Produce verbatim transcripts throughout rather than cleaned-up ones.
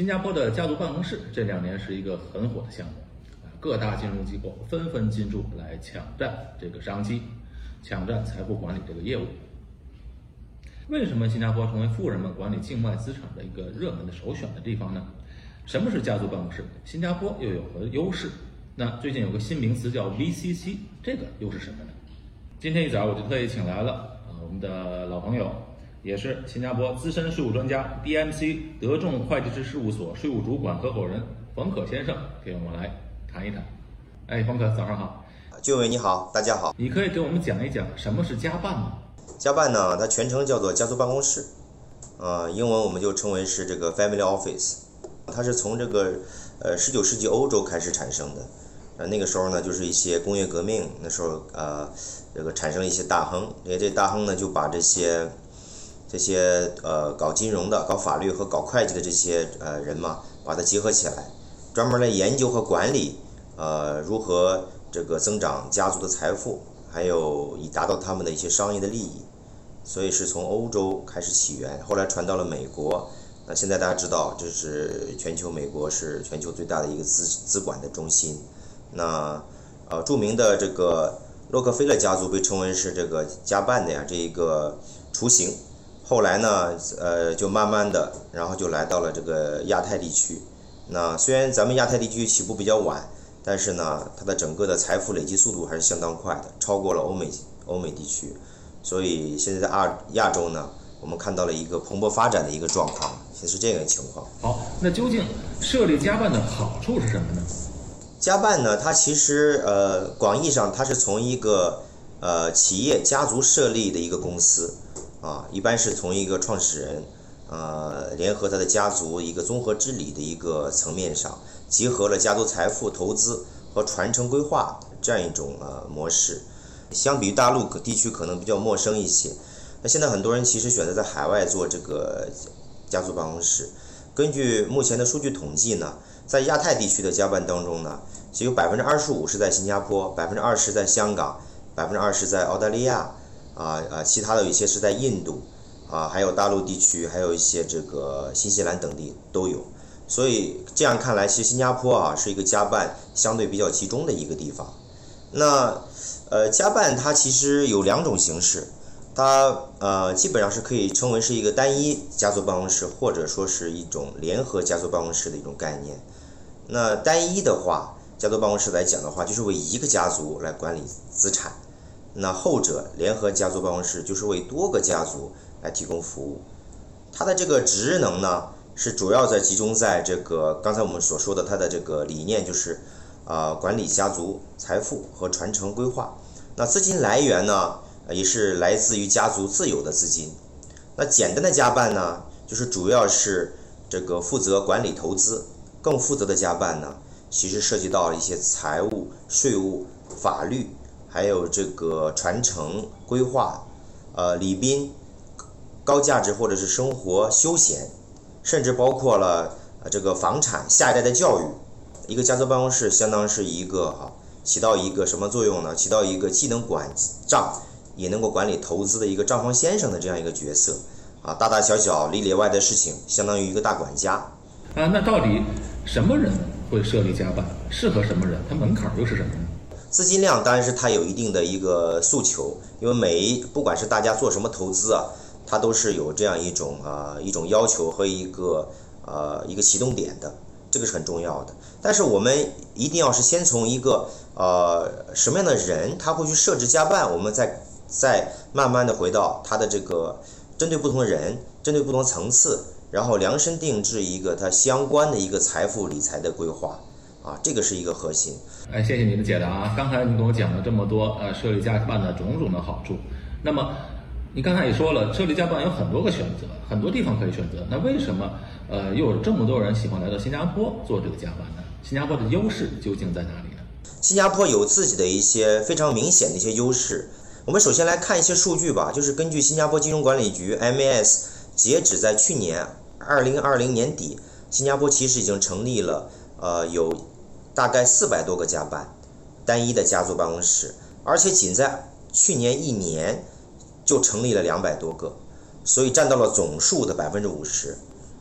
新加坡的家族办公室这两年是一个很火的项目，各大金融机构纷纷进驻来抢占这个商机，抢占财富管理这个业务。为什么新加坡成为富人们管理境外资产的一个热门的首选的地方呢？什么是家族办公室？新加坡又有何优势？那最近有个新名词叫 V C C， 这个又是什么呢？今天一早我就特意请来了啊我们的老朋友，也是新加坡资深税务专家 D M C 德众会计师事务所税务主管合伙人冯可先生，给我们来谈一谈。哎，冯可，早上好。 俊伟你好，大家好。 你可以给我们讲一讲什么是家办吗？ 家办呢，它全称叫做家族办公室，呃，英文我们就称为是这个 family office。它是从这个呃十九世纪欧洲开始产生的。呃，那个时候呢，就是一些工业革命，那时候呃这个产生了一些大亨，这些大亨呢就把这些这些呃搞金融的、搞法律和搞会计的这些呃人嘛，把它结合起来，专门来研究和管理呃如何这个增长家族的财富，还有以达到他们的一些商业的利益。所以是从欧洲开始起源，后来传到了美国。那现在大家知道，这是全球，美国是全球最大的一个资资管的中心。那呃著名的这个洛克菲勒家族被称为是这个家办的呀这一个雏形。后来呢呃就慢慢的，然后就来到了这个亚太地区。那虽然咱们亚太地区起步比较晚，但是呢它的整个的财富累积速度还是相当快的，超过了欧美欧美地区。所以现在在亚亚洲呢，我们看到了一个蓬勃发展的一个状况，现在是这个情况。 好，那究竟设立家办的好处是什么呢？ 家办呢，它其实呃广义上它是从一个呃企业家族设立的一个公司啊，一般是从一个创始人呃联合他的家族一个综合治理的一个层面上，结合了家族财富、投资和传承规划这样一种呃模式。相比于大陆地区可能比较陌生一些，那现在很多人其实选择在海外做这个家族办公室。根据目前的数据统计呢，在亚太地区的家办当中呢，只有百分之二十五是在新加坡，百分之二十在香港，百分之二十在澳大利亚，啊啊，其他的有一些是在印度，啊，还有大陆地区，还有一些这个新西兰等地都有。所以这样看来，其实新加坡啊是一个家办相对比较集中的一个地方。那呃，家办它其实有两种形式，它呃基本上是可以称为是一个单一家族办公室，或者说是一种联合家族办公室的一种概念。那单一的话，家族办公室来讲的话，就是为一个家族来管理资产；那后者联合家族办公室就是为多个家族来提供服务。它的这个职能呢，是主要在集中在这个刚才我们所说的它的这个理念，就是啊、呃、管理家族财富和传承规划。那资金来源呢，也是来自于家族自有的资金。那简单的家办呢，就是主要是这个负责管理投资；更负责的家办呢，其实涉及到一些财务、税务、法律，还有这个传承规划、呃礼宾、高价值或者是生活休闲，甚至包括了这个房产、下一代的教育。一个家族办公室相当是一个啊。起到一个什么作用呢？起到一个既能管账也能够管理投资的一个账房先生的这样一个角色啊，大大小小里里外的事情相当于一个大管家啊。那到底什么人会设立家办？适合什么人？它门槛又是什么呢？ 资金量当然是它有一定的一个诉求，因为每一不管是大家做什么投资啊，它都是有这样一种啊一种要求和一个呃一个启动点的。这个是很重要的，但是我们一定要是先从一个呃什么样的人他会去设置家办，我们再再慢慢的回到他的这个针对不同的人，针对不同层次，然后量身定制一个他相关的一个财富理财的规划啊，这个是一个核心。 哎，谢谢你的解答啊！刚才你跟我讲了这么多呃设立家办的种种的好处，那么你刚才也说了，设立家办有很多个选择，很多地方可以选择。那为什么呃又有这么多人喜欢来到新加坡做这个家办呢？新加坡的优势究竟在哪里呢？ 新加坡有自己的一些非常明显的一些优势。我们首先来看一些数据吧，就是根据新加坡金融管理局 M A S 截止在去年二零二零年底，新加坡其实已经成立了呃有大概四百多个家办，单一的家族办公室，而且仅在去年一年就成立了两百多个，所以占到了总数的百分之五十。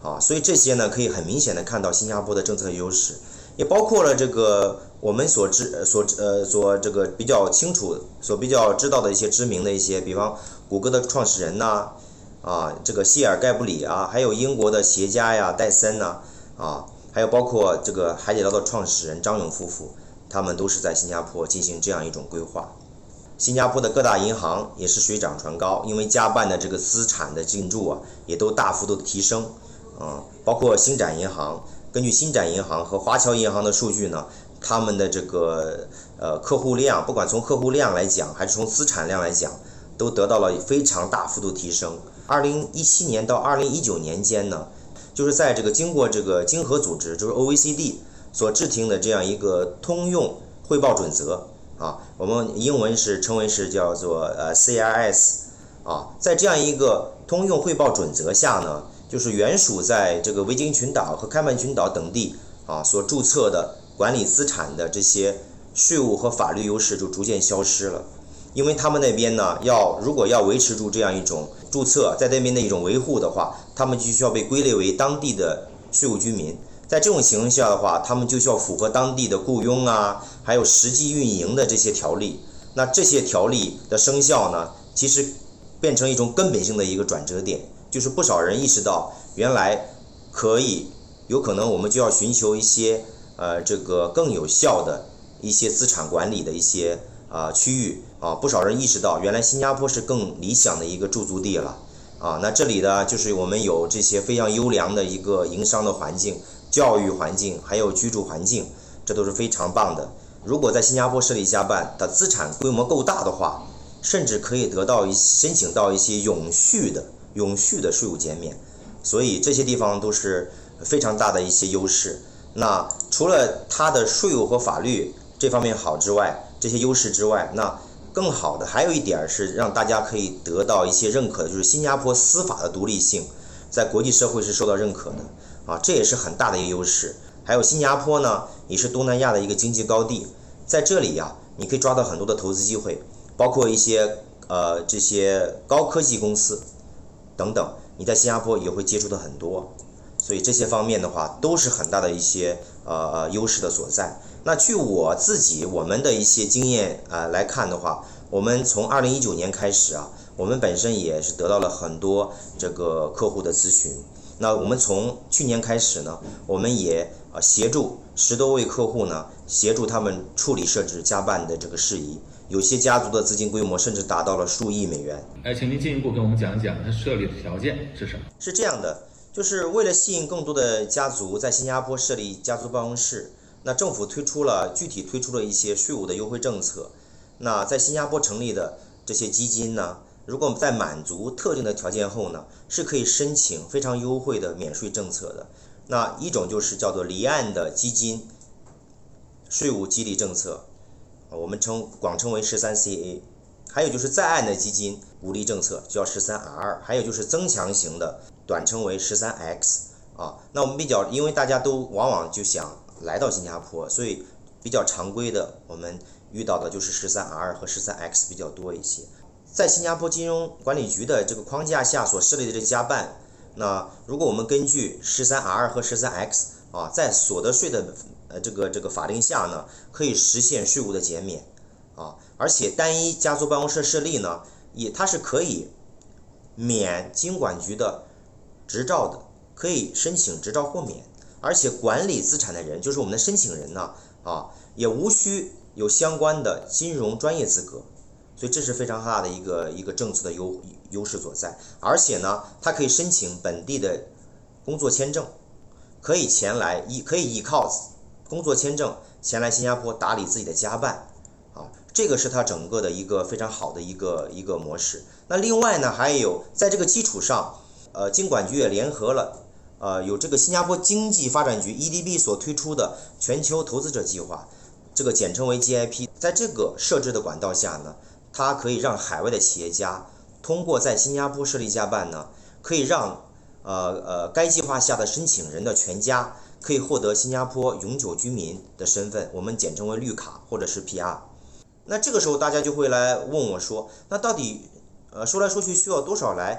啊，所以这些呢可以很明显的看到新加坡的政策优势，也包括了这个我们所知所呃所这个比较清楚所比较知道的一些知名的一些，比方谷歌的创始人呐、啊，啊这个谢尔盖布里啊，还有英国的企业家呀戴森呐、啊，啊还有包括这个海底捞的创始人张勇夫妇，他们都是在新加坡进行这样一种规划。新加坡的各大银行也是水涨船高，因为家办的这个资产的进驻啊，也都大幅度的提升，嗯，包括星展银行，根据星展银行和华侨银行的数据呢，他们的这个呃客户量，不管从客户量来讲，还是从资产量来讲，都得到了非常大幅度提升。二零一七年到二零一九年间呢，就是在这个经过这个经合组织，就是 O E C D 所制定的这样一个通用汇报准则。啊，我们英文是称为是叫做呃 C I S 啊，在这样一个通用汇报准则下呢，就是原属在这个维京群岛和开曼群岛等地啊所注册的管理资产的这些税务和法律优势就逐渐消失了，因为他们那边呢要如果要维持住这样一种注册在那边的一种维护的话，他们就需要被归类为当地的税务居民。在这种情况下的话，他们就需要符合当地的雇佣啊，还有实际运营的这些条例。那这些条例的生效呢，其实变成一种根本性的一个转折点，就是不少人意识到，原来可以有可能我们就要寻求一些呃这个更有效的一些资产管理的一些啊、呃、区域啊，不少人意识到，原来新加坡是更理想的一个驻足地了啊。那这里呢，就是我们有这些非常优良的一个营商的环境。教育环境还有居住环境，这都是非常棒的。如果在新加坡设立家办的资产规模够大的话，甚至可以得到一申请到一些永续的永续的税务减免，所以这些地方都是非常大的一些优势。那除了它的税务和法律这方面好之外，这些优势之外，那更好的还有一点是让大家可以得到一些认可的，就是新加坡司法的独立性在国际社会是受到认可的啊，这也是很大的一个优势。还有新加坡呢，也是东南亚的一个经济高地，在这里呀，你可以抓到很多的投资机会，包括一些呃这些高科技公司等等，你在新加坡也会接触的很多，所以这些方面的话，都是很大的一些呃呃优势的所在。那据我自己我们的一些经验啊、呃、来看的话，我们从二零一九年开始啊，我们本身也是得到了很多这个客户的咨询。那我们从去年开始呢，我们也呃协助十多位客户呢，协助他们处理设置家办的这个事宜。有些家族的资金规模甚至达到了数亿美元。 哎，请您进一步跟我们讲一讲它设立的条件是什么？ 是这样的，就是为了吸引更多的家族在新加坡设立家族办公室，那政府推出了具体推出了一些税务的优惠政策。那在新加坡成立的这些基金呢，如果在满足特定的条件后呢，是可以申请非常优惠的免税政策的。那一种就是叫做离岸的基金税务激励政策，我们称广称为 十三 C A， 还有就是在岸的基金鼓励政策叫 十三 R， 还有就是增强型的短称为 十三 X 啊。那我们比较，因为大家都往往就想来到新加坡，所以比较常规的我们遇到的就是 十三 R 和 十三 X 比较多一些。在新加坡金融管理局的这个框架下所设立的这家办，那如果我们根据 十三 R 和 十三 X 啊，在所得税的呃这个这个法令下呢，可以实现税务的减免啊，而且单一家族办公室设立呢，也它是可以免金管局的执照的，可以申请执照豁免，而且管理资产的人，就是我们的申请人呢啊，也无需有相关的金融专业资格。所以这是非常大的一个一个政策的优优势所在，而且呢，它可以申请本地的工作签证，可以前来依可以依靠工作签证前来新加坡打理自己的家办啊，这个是它整个的一个非常好的一个一个模式。那另外呢，还有在这个基础上，呃，金管局也联合了呃有这个新加坡经济发展局 E D B 所推出的全球投资者计划，这个简称为 G I P， 在这个设置的管道下呢，它可以让海外的企业家通过在新加坡设立家办呢，可以让呃呃该计划下的申请人的全家可以获得新加坡永久居民的身份，我们简称为绿卡或者是 P R。那这个时候大家就会来问我说，那到底呃说来说去需要多少来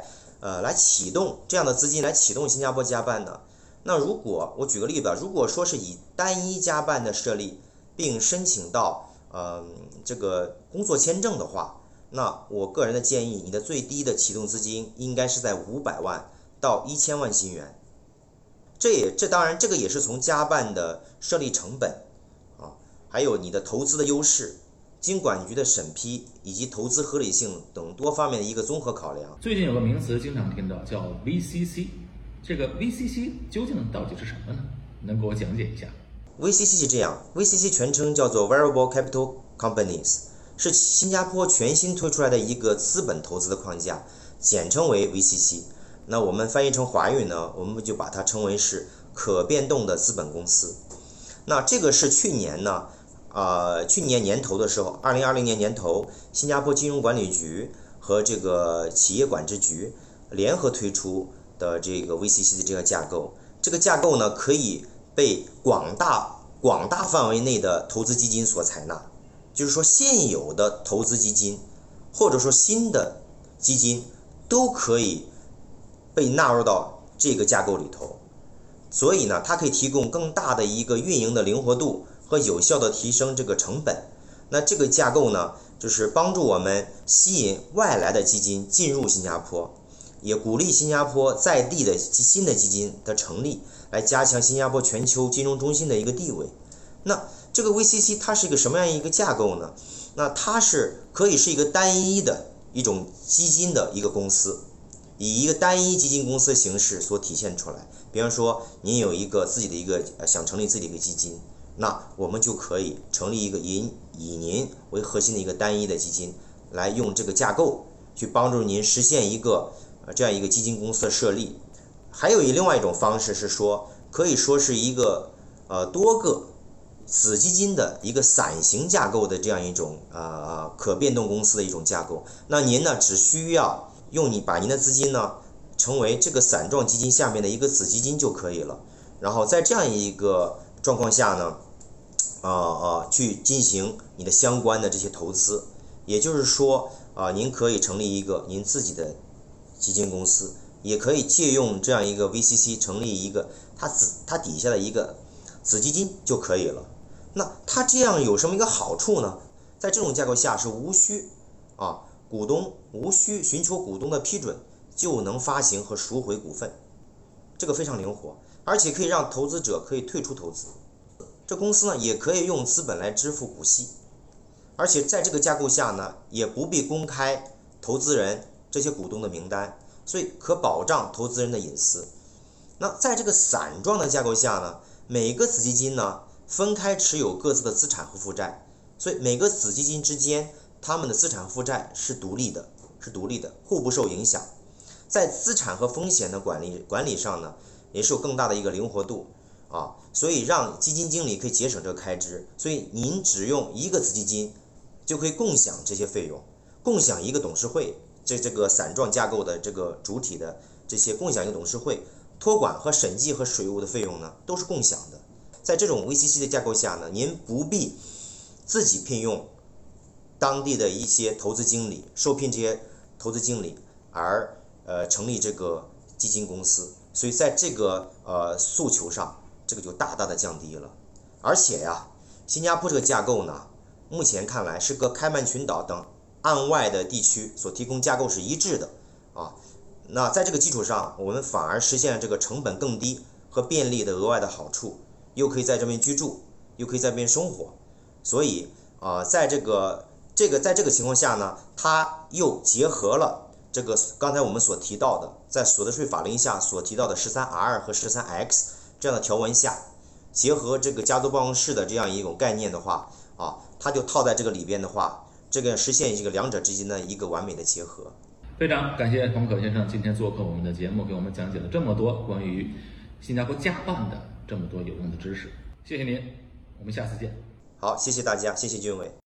呃来启动这样的资金来启动新加坡家办呢？那如果我举个例子，如果说是以单一家办的设立，并申请到呃这个工作签证的话，那我个人的建议，你的最低的启动资金应该是在五百万到一千万新元。这也这当然这个也是从家办的设立成本啊，还有你的投资的优势、经管局的审批以及投资合理性等多方面的一个综合考量。 最近有个名词经常听到，叫 V C C， 这个 V C C 究竟到底是什么呢？能给我讲解一下？ V C C 是这样 ，V C C 全称叫做 Variable Capital Companies， 是新加坡全新推出来的一个资本投资的框架，简称为 V C C。那我们翻译成华语呢，我们就把它称为是可变动的资本公司。那这个是去年呢，呃，去年年头的时候，二零二零年年头，新加坡金融管理局和这个企业管制局联合推出的这个 V C C 的这个架构。这个架构呢，可以被广大广大范围内的投资基金所采纳，就是说现有的投资基金或者说新的基金都可以被纳入到这个架构里头，所以呢，它可以提供更大的一个运营的灵活度和有效的提升这个成本。那这个架构呢，就是帮助我们吸引外来的基金进入新加坡，也鼓励新加坡在地的新的基金的成立，来加强新加坡全球金融中心的一个地位。那这个 V C C 它是一个什么样一个架构呢？那它是可以是一个单一的一种基金的一个公司，以一个单一基金公司的形式所体现出来。比方说您有一个自己的一个想成立自己的一个基金，那我们就可以成立一个以以您为核心的一个单一的基金，来用这个架构去帮助您实现一个呃这样一个基金公司的设立。还有一另外一种方式是说，可以说是一个呃多个子基金的一个伞形架构的这样一种呃可变动公司的一种架构。那您呢只需要用你把您的资金呢成为这个伞状基金下面的一个子基金就可以了。然后在这样一个状况下呢，呃呃去进行你的相关的这些投资。也就是说啊、呃，您可以成立一个您自己的基金公司，也可以借用这样一个 V C C 成立一个它子它底下的一个子基金就可以了。那它这样有什么一个好处呢？在这种架构下是无需啊股东无需寻求股东的批准就能发行和赎回股份，这个非常灵活，而且可以让投资者可以退出投资。这公司呢也可以用资本来支付股息，而且在这个架构下呢，也不必公开投资人这些股东的名单，所以可保障投资人的隐私。那在这个伞状的架构下呢，每个子基金呢分开持有各自的资产和负债，所以每个子基金之间他们的资产负债是独立的，是独立的，互不受影响。在资产和风险的管理管理上呢，也是有更大的一个灵活度啊，所以让基金经理可以节省这个开支。所以您只用一个子基金就可以共享这些费用，共享一个董事会，这这个伞状架构的这个主体的这些共享一个董事会，托管和审计和税务的费用呢都是共享的。在这种 V C C 的架构下呢，您不必自己聘用当地的一些投资经理，受聘这些投资经理而呃成立这个基金公司，所以在这个呃诉求上，这个就大大的降低了。而且呀，新加坡这个架构呢，目前看来是和开曼群岛等岸外的地区所提供架构是一致的啊。那在这个基础上，我们反而实现了这个成本更低和便利的额外的好处，又可以在这边居住，又可以在这边生活。所以啊、呃，在这个这个在这个情况下呢，它又结合了这个刚才我们所提到的，在所得税法令下所提到的 十三 R 和 十三 X 这样的条文下，结合这个家族办公室的这样一种概念的话啊，它就套在这个里边的话，这个实现这个两者之间的一个完美的结合。 非常感谢洪可先生今天做客我们的节目，给我们讲解了这么多关于新加坡家办的这么多有用的知识，谢谢您，我们下次见。 好，谢谢大家，谢谢俊伟。